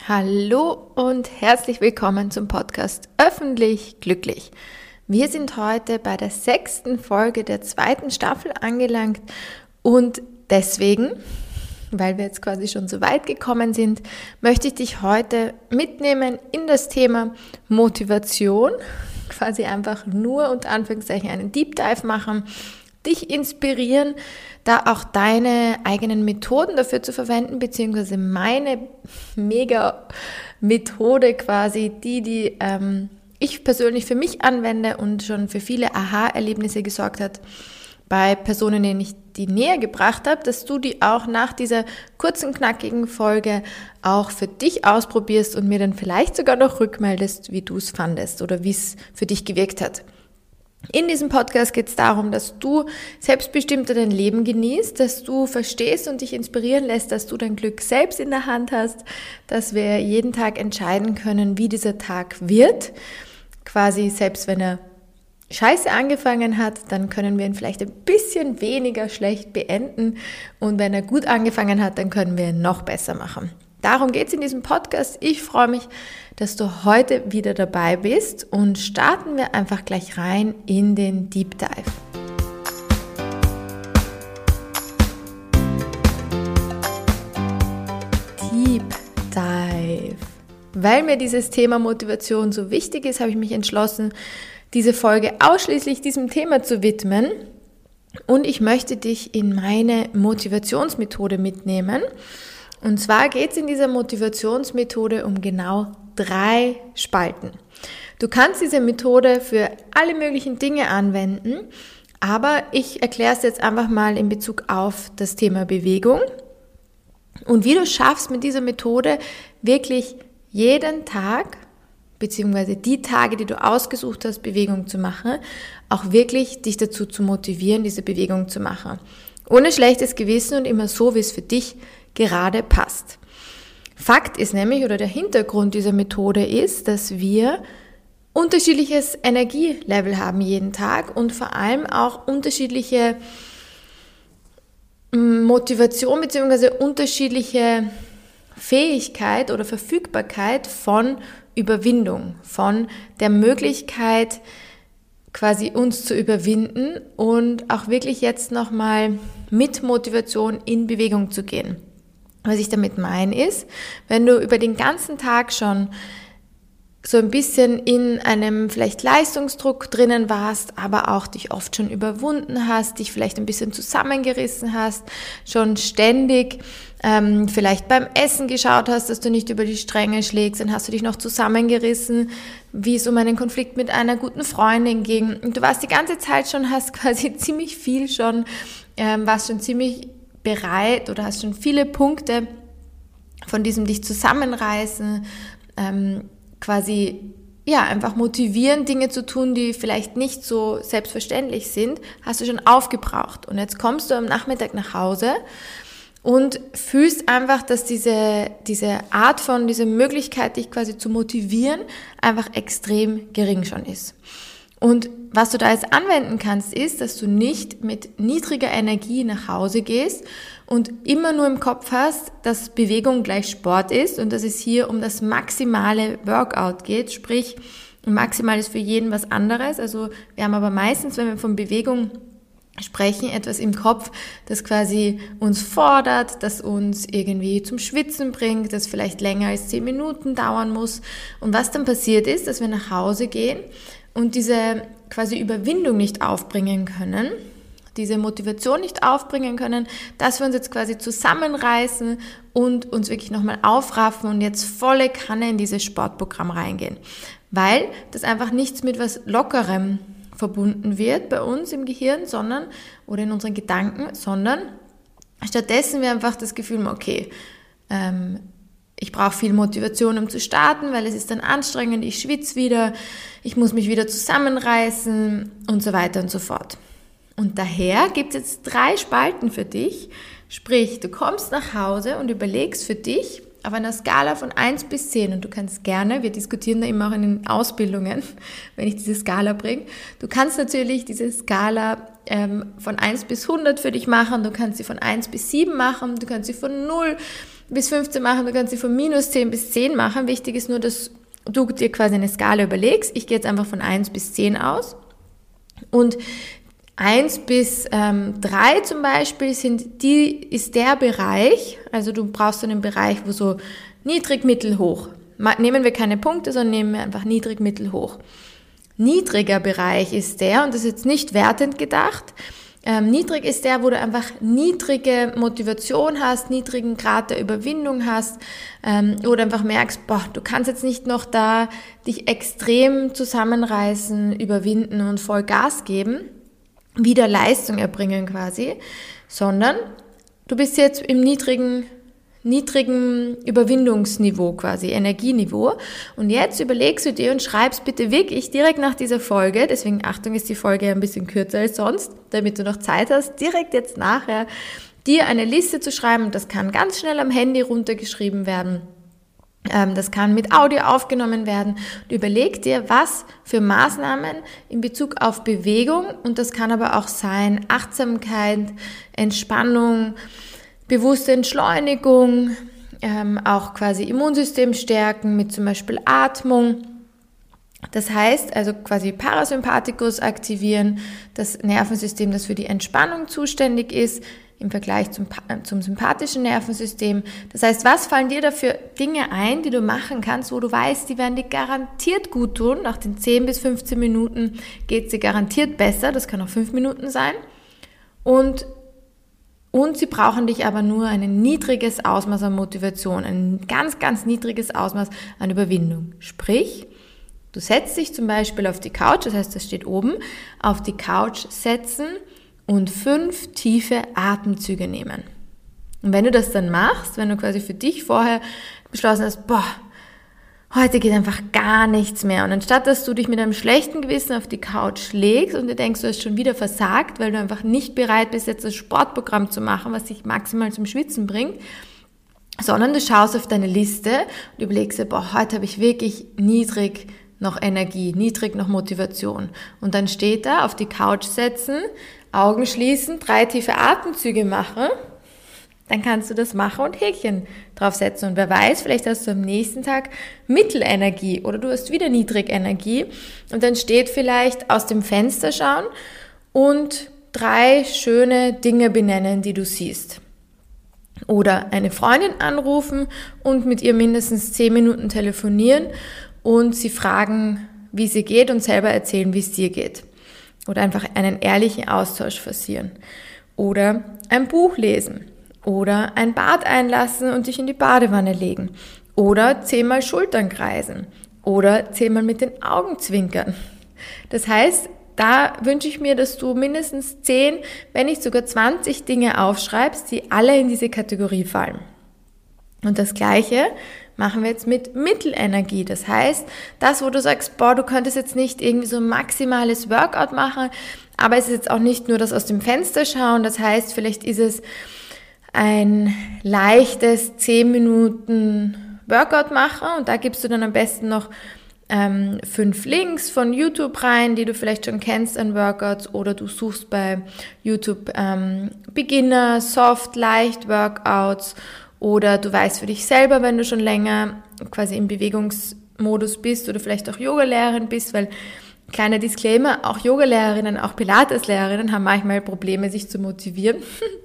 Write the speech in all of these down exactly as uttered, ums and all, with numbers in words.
Hallo und herzlich willkommen zum Podcast Öffentlich Glücklich. Wir sind heute bei der sechsten Folge der zweiten Staffel angelangt und deswegen, weil wir jetzt quasi schon so weit gekommen sind, möchte ich dich heute mitnehmen in das Thema Motivation, quasi einfach nur unter Anführungszeichen einen Deep Dive machen, dich inspirieren, da auch deine eigenen Methoden dafür zu verwenden, beziehungsweise meine mega Methode quasi, die, die ähm, ich persönlich für mich anwende und schon für viele Aha-Erlebnisse gesorgt hat bei Personen, denen ich die näher gebracht habe, dass du die auch nach dieser kurzen, knackigen Folge auch für dich ausprobierst und mir dann vielleicht sogar noch rückmeldest, wie du es fandest oder wie es für dich gewirkt hat. In diesem Podcast geht es darum, dass du selbstbestimmter dein Leben genießt, dass du verstehst und dich inspirieren lässt, dass du dein Glück selbst in der Hand hast, dass wir jeden Tag entscheiden können, wie dieser Tag wird. Quasi selbst wenn er scheiße angefangen hat, dann können wir ihn vielleicht ein bisschen weniger schlecht beenden und wenn er gut angefangen hat, dann können wir ihn noch besser machen. Darum geht es in diesem Podcast. Ich freue mich, dass du heute wieder dabei bist und starten wir einfach gleich rein in den Deep Dive. Deep Dive. Weil mir dieses Thema Motivation so wichtig ist, habe ich mich entschlossen, diese Folge ausschließlich diesem Thema zu widmen und ich möchte dich in meine Motivationsmethode mitnehmen. Und zwar geht es in dieser Motivationsmethode um genau drei Spalten. Du kannst diese Methode für alle möglichen Dinge anwenden, aber ich erkläre es jetzt einfach mal in Bezug auf das Thema Bewegung und wie du schaffst mit dieser Methode wirklich jeden Tag, beziehungsweise die Tage, die du ausgesucht hast, Bewegung zu machen, auch wirklich dich dazu zu motivieren, diese Bewegung zu machen. Ohne schlechtes Gewissen und immer so, wie es für dich gerade passt. Fakt ist nämlich, oder der Hintergrund dieser Methode ist, dass wir unterschiedliches Energielevel haben jeden Tag und vor allem auch unterschiedliche Motivation bzw. unterschiedliche Fähigkeit oder Verfügbarkeit von Überwindung, von der Möglichkeit, quasi uns zu überwinden und auch wirklich jetzt nochmal mit Motivation in Bewegung zu gehen. Was ich damit meine ist, wenn du über den ganzen Tag schon so ein bisschen in einem vielleicht Leistungsdruck drinnen warst, aber auch dich oft schon überwunden hast, dich vielleicht ein bisschen zusammengerissen hast, schon ständig ähm, vielleicht beim Essen geschaut hast, dass du nicht über die Stränge schlägst, dann hast du dich noch zusammengerissen, wie es um einen Konflikt mit einer guten Freundin ging. Und du warst die ganze Zeit schon, hast quasi ziemlich viel schon, ähm, warst schon ziemlich bereit oder hast schon viele Punkte von diesem dich zusammenreißen, ähm, quasi ja einfach motivieren, Dinge zu tun, die vielleicht nicht so selbstverständlich sind, hast du schon aufgebraucht. Und jetzt kommst du am Nachmittag nach Hause und fühlst einfach, dass diese, diese Art von, diese Möglichkeit, dich quasi zu motivieren, einfach extrem gering schon ist. Und was du da jetzt anwenden kannst, ist, dass du nicht mit niedriger Energie nach Hause gehst und immer nur im Kopf hast, dass Bewegung gleich Sport ist und dass es hier um das maximale Workout geht, sprich maximal ist für jeden was anderes. Also wir haben aber meistens, wenn wir von Bewegung sprechen, etwas im Kopf, das quasi uns fordert, das uns irgendwie zum Schwitzen bringt, das vielleicht länger als zehn Minuten dauern muss. Und was dann passiert ist, dass wir nach Hause gehen und diese quasi Überwindung nicht aufbringen können, diese Motivation nicht aufbringen können, dass wir uns jetzt quasi zusammenreißen und uns wirklich nochmal aufraffen und jetzt volle Kanne in dieses Sportprogramm reingehen. Weil das einfach nichts mit was Lockerem verbunden wird bei uns im Gehirn, sondern, oder in unseren Gedanken, sondern stattdessen wir einfach das Gefühl, okay, ähm, ich brauche viel Motivation, um zu starten, weil es ist dann anstrengend, ich schwitze wieder, ich muss mich wieder zusammenreißen und so weiter und so fort. Und daher gibt es jetzt drei Spalten für dich, sprich, du kommst nach Hause und überlegst für dich auf einer Skala von eins bis zehn und du kannst gerne, wir diskutieren da immer auch in den Ausbildungen, wenn ich diese Skala bringe, du kannst natürlich diese Skala ähm, von eins bis hundert für dich machen, du kannst sie von eins bis sieben machen, du kannst sie von null bis fünfzehn machen, du kannst sie von minus zehn bis zehn machen. Wichtig ist nur, dass du dir quasi eine Skala überlegst. Ich gehe jetzt einfach von eins bis zehn aus. Und eins bis drei zum Beispiel sind die, ist der Bereich, also du brauchst so einen Bereich, wo so niedrig, mittel, hoch. Nehmen wir keine Punkte, sondern nehmen wir einfach niedrig, mittel, hoch. Niedriger Bereich ist der, und das ist jetzt nicht wertend gedacht, ähm, niedrig ist der, wo du einfach niedrige Motivation hast, niedrigen Grad der Überwindung hast, ähm, oder einfach merkst, boah, du kannst jetzt nicht noch da dich extrem zusammenreißen, überwinden und voll Gas geben, wieder Leistung erbringen quasi, sondern du bist jetzt im niedrigen niedrigen Überwindungsniveau quasi, Energieniveau. Und jetzt überlegst du dir und schreibst bitte wirklich direkt nach dieser Folge, deswegen Achtung, ist die Folge ein bisschen kürzer als sonst, damit du noch Zeit hast, direkt jetzt nachher dir eine Liste zu schreiben. Das kann ganz schnell am Handy runtergeschrieben werden. Das kann mit Audio aufgenommen werden. Du überleg dir, was für Maßnahmen in Bezug auf Bewegung, und das kann aber auch sein Achtsamkeit, Entspannung, bewusste Entschleunigung, ähm, auch quasi Immunsystem stärken mit zum Beispiel Atmung. Das heißt, also quasi Parasympathikus aktivieren, das Nervensystem, das für die Entspannung zuständig ist, im Vergleich zum, zum sympathischen Nervensystem. Das heißt, was fallen dir dafür Dinge ein, die du machen kannst, wo du weißt, die werden dir garantiert gut tun. Nach den zehn bis fünfzehn Minuten geht es dir garantiert besser, das kann auch fünf Minuten sein. Und Und sie brauchen dich aber nur ein niedriges Ausmaß an Motivation, ein ganz, ganz niedriges Ausmaß an Überwindung. Sprich, du setzt dich zum Beispiel auf die Couch, das heißt, das steht oben, auf die Couch setzen und fünf tiefe Atemzüge nehmen. Und wenn du das dann machst, wenn du quasi für dich vorher beschlossen hast, boah, heute geht einfach gar nichts mehr. Und anstatt, dass du dich mit einem schlechten Gewissen auf die Couch legst und dir denkst, du hast schon wieder versagt, weil du einfach nicht bereit bist, jetzt das Sportprogramm zu machen, was dich maximal zum Schwitzen bringt, sondern du schaust auf deine Liste und überlegst dir, boah, heute habe ich wirklich niedrig noch Energie, niedrig noch Motivation. Und dann steht da, auf die Couch setzen, Augen schließen, drei tiefe Atemzüge machen. Dann kannst du das machen und Häkchen draufsetzen. Und wer weiß, vielleicht hast du am nächsten Tag Mittelenergie oder du hast wieder Niedrigenergie. Und dann steht vielleicht aus dem Fenster schauen und drei schöne Dinge benennen, die du siehst. Oder eine Freundin anrufen und mit ihr mindestens zehn Minuten telefonieren und sie fragen, wie sie geht, und selber erzählen, wie es dir geht. Oder einfach einen ehrlichen Austausch forcieren. Oder ein Buch lesen. Oder ein Bad einlassen und dich in die Badewanne legen. Oder zehnmal Schultern kreisen. Oder zehnmal mit den Augen zwinkern. Das heißt, da wünsche ich mir, dass du mindestens zehn, wenn nicht sogar zwanzig Dinge aufschreibst, die alle in diese Kategorie fallen. Und das Gleiche machen wir jetzt mit Mittelenergie. Das heißt, das, wo du sagst, boah, du könntest jetzt nicht irgendwie so ein maximales Workout machen, aber es ist jetzt auch nicht nur das aus dem Fenster schauen. Das heißt, vielleicht ist es ein leichtes zehn Minuten Workout machen, und da gibst du dann am besten noch ähm, fünf Links von YouTube rein, die du vielleicht schon kennst an Workouts, oder du suchst bei YouTube ähm, Beginner, Soft, Leicht Workouts, oder du weißt für dich selber, wenn du schon länger quasi im Bewegungsmodus bist oder vielleicht auch Yogalehrerin bist, weil kleiner Disclaimer, auch Yogalehrerinnen, auch Pilateslehrerinnen haben manchmal Probleme, sich zu motivieren.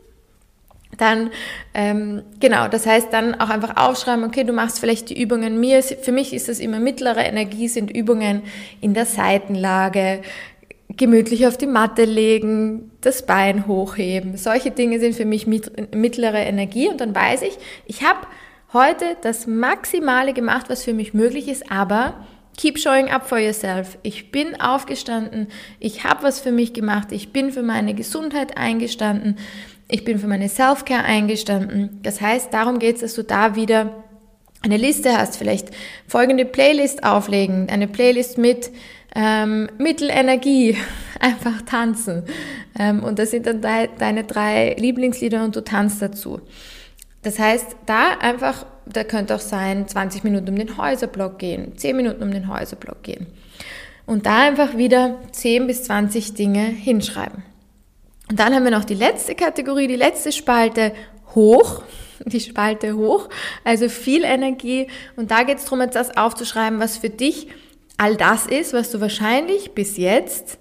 Dann, ähm, genau, das heißt dann auch einfach aufschreiben, okay, du machst vielleicht die Übungen, mir, für mich ist das immer mittlere Energie, sind Übungen in der Seitenlage, gemütlich auf die Matte legen, das Bein hochheben. Solche Dinge sind für mich mit, mittlere Energie, und dann weiß ich, ich habe heute das Maximale gemacht, was für mich möglich ist, aber keep showing up for yourself. Ich bin aufgestanden, ich habe was für mich gemacht, ich bin für meine Gesundheit eingestanden, ich bin für meine Self-Care eingestanden. Das heißt, darum geht es, dass du da wieder eine Liste hast, vielleicht folgende Playlist auflegen, eine Playlist mit ähm, Mittelenergie, einfach tanzen. Ähm, und das sind dann de- deine drei Lieblingslieder und du tanzt dazu. Das heißt, da einfach, da könnte auch sein, zwanzig Minuten um den Häuserblock gehen, zehn Minuten um den Häuserblock gehen. Und da einfach wieder zehn bis zwanzig Dinge hinschreiben. Und dann haben wir noch die letzte Kategorie, die letzte Spalte, hoch. die Spalte hoch, also viel Energie. Und da geht es darum, jetzt das aufzuschreiben, was für dich all das ist, was du wahrscheinlich bis jetzt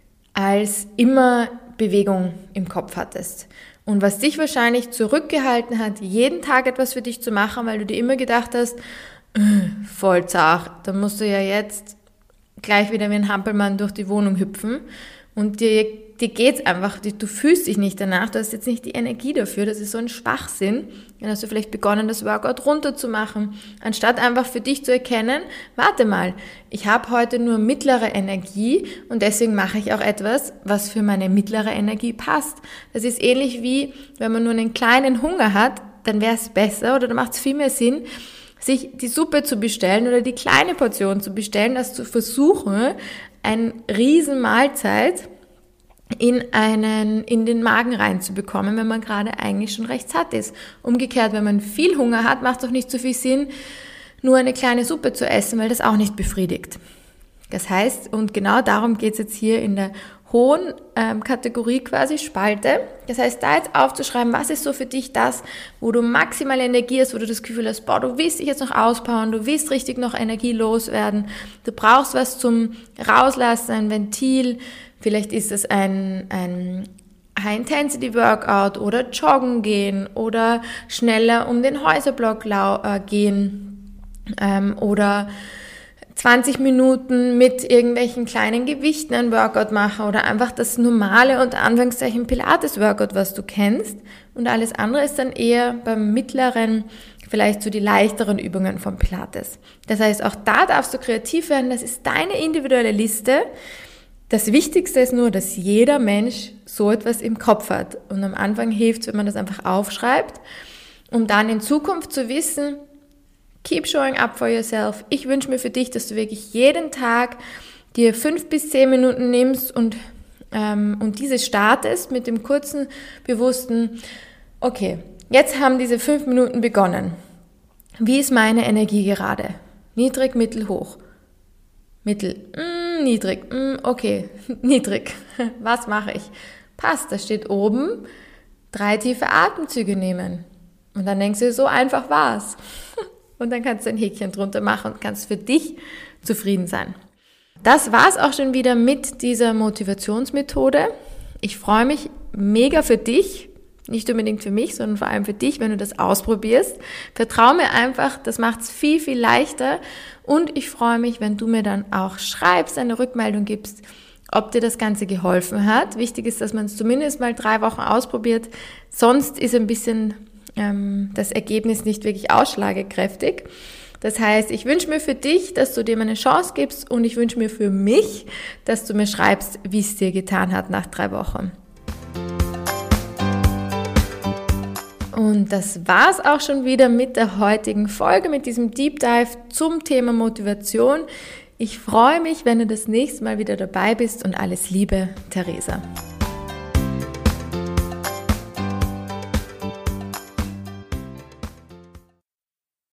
als immer Bewegung im Kopf hattest. Und was dich wahrscheinlich zurückgehalten hat, jeden Tag etwas für dich zu machen, weil du dir immer gedacht hast, voll zart, dann musst du ja jetzt gleich wieder wie ein Hampelmann durch die Wohnung hüpfen und dir, dir geht's einfach, du fühlst dich nicht danach, du hast jetzt nicht die Energie dafür, das ist so ein Schwachsinn. Dann hast du vielleicht begonnen, das Workout runterzumachen, anstatt einfach für dich zu erkennen, warte mal, ich habe heute nur mittlere Energie und deswegen mache ich auch etwas, was für meine mittlere Energie passt. Das ist ähnlich wie, wenn man nur einen kleinen Hunger hat, dann wäre es besser oder dann macht es viel mehr Sinn, sich die Suppe zu bestellen oder die kleine Portion zu bestellen, als zu versuchen, eine riesen Mahlzeit in einen, in den Magen reinzubekommen, wenn man gerade eigentlich schon recht satt ist. Umgekehrt, wenn man viel Hunger hat, macht es auch nicht so viel Sinn, nur eine kleine Suppe zu essen, weil das auch nicht befriedigt. Das heißt, und genau darum geht es jetzt hier in der hohen ähm, Kategorie quasi Spalte. Das heißt, da jetzt aufzuschreiben, was ist so für dich das, wo du maximale Energie hast, wo du das Gefühl hast, boah, du willst dich jetzt noch auspowern, du willst richtig noch Energie loswerden, du brauchst was zum Rauslassen, ein Ventil, vielleicht ist es ein, ein High-Intensity-Workout oder joggen gehen oder schneller um den Häuserblock lau- äh, gehen ähm, oder zwanzig Minuten mit irgendwelchen kleinen Gewichten ein Workout machen oder einfach das normale, unter Anführungszeichen, Pilates-Workout, was du kennst. Und alles andere ist dann eher beim mittleren, vielleicht so die leichteren Übungen vom Pilates. Das heißt, auch da darfst du kreativ werden. Das ist deine individuelle Liste. Das Wichtigste ist nur, dass jeder Mensch so etwas im Kopf hat. Und am Anfang hilft es, wenn man das einfach aufschreibt, um dann in Zukunft zu wissen, keep showing up for yourself. Ich wünsche mir für dich, dass du wirklich jeden Tag dir fünf bis zehn Minuten nimmst und, ähm, und diese startest mit dem kurzen, bewussten, okay, jetzt haben diese fünf Minuten begonnen. Wie ist meine Energie gerade? Niedrig, mittel, hoch. Mittel, mm, niedrig, mm, okay, niedrig. Was mache ich? Passt, da steht oben, drei tiefe Atemzüge nehmen. Und dann denkst du, so einfach war's. Und dann kannst du ein Häkchen drunter machen und kannst für dich zufrieden sein. Das war's auch schon wieder mit dieser Motivationsmethode. Ich freue mich mega für dich, nicht unbedingt für mich, sondern vor allem für dich, wenn du das ausprobierst. Vertrau mir einfach, das macht's viel, viel leichter. Und ich freue mich, wenn du mir dann auch schreibst, eine Rückmeldung gibst, ob dir das Ganze geholfen hat. Wichtig ist, dass man es zumindest mal drei Wochen ausprobiert. Sonst ist ein bisschen das Ergebnis nicht wirklich ausschlagekräftig. Das heißt, ich wünsche mir für dich, dass du dir eine Chance gibst und ich wünsche mir für mich, dass du mir schreibst, wie es dir getan hat nach drei Wochen. Und das war's auch schon wieder mit der heutigen Folge, mit diesem Deep Dive zum Thema Motivation. Ich freue mich, wenn du das nächste Mal wieder dabei bist und alles Liebe, Theresa.